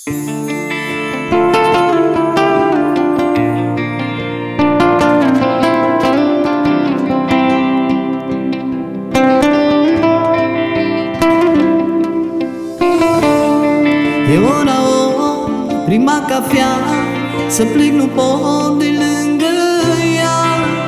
E ora o prima cafea, să plec nu pot de lângă ea.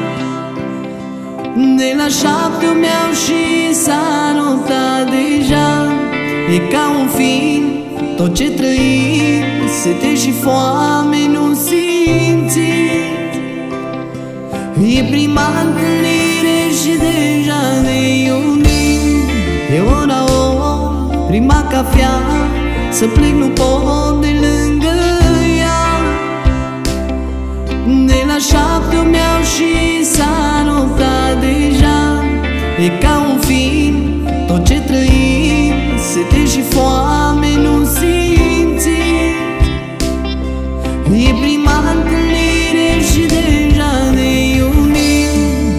De la 7 mi-au și s-a notat deja. E ca un film, tot ce trăim, sete și foame nu simți. E prima întâlnire și deja ne iubim. E ora o prima cafea, să plec nu pot de lângă ea. De la 7 mi-au și s-a notat deja. E ca un film, tot ce trăim, sete și foame nu simți. E prima întâlnire și deja ne iubim.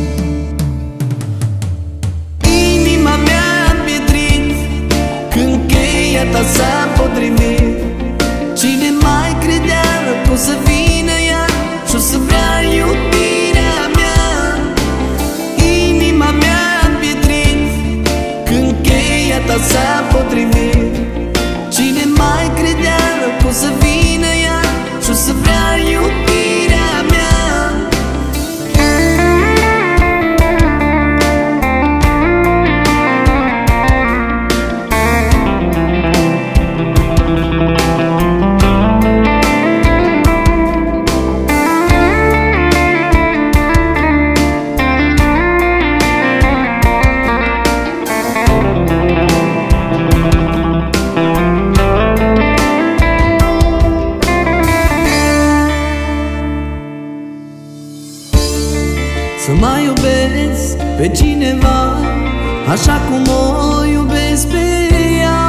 Inima mea a pietrit când cheia ta s-a potrivit. Cine mai credea că o să vină ea și o să vrea iubirea mea? Inima mea a pietrit când cheia ta s-a potrivit. Cine mai credea că o să vină ea și o să vrea iubirea mea? Să mai iubesc pe cineva așa cum o iubesc pe ea.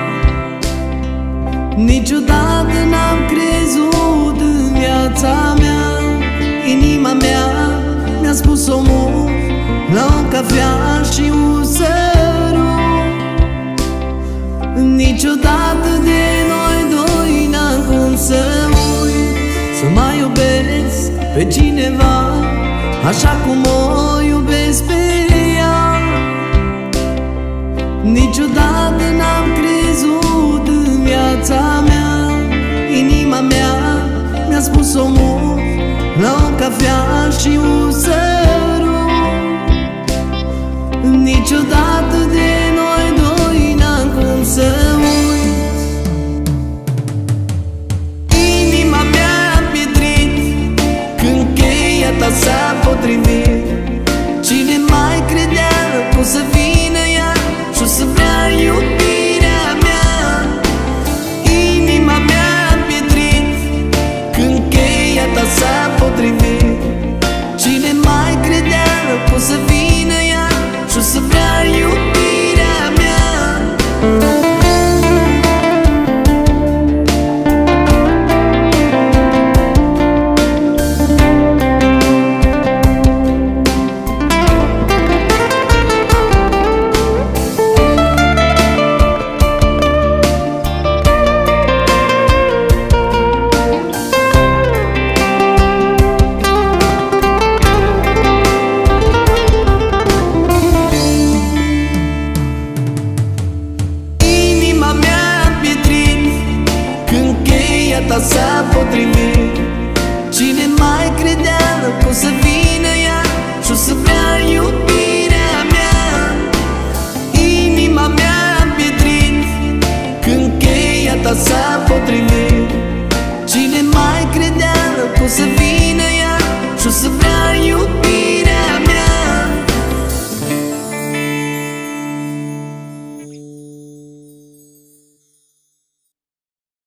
Niciodată n-am crezut în viața mea. Inima mea mi-a spus omul la o cafea și un sărut. Niciodată de noi doi n-am cum să uit. Să mai iubesc pe cineva așa cum o iubesc pe ea. Niciodată n-am crezut în viața mea. Inima mea mi-a spus omul la o cafea și un sărut. Niciodată de noi doi n-am cum să uit. Inima mea a pietrit când cheia ta s-a potrivit. Cine mai credea că o să vină ea și o să vrea iubirea mea? Inima mea a pietrit când cheia ta s-a potrivit. Cine mai credea că o să vină ea și o să vrea iubirea mea? Ta s-a potrivit.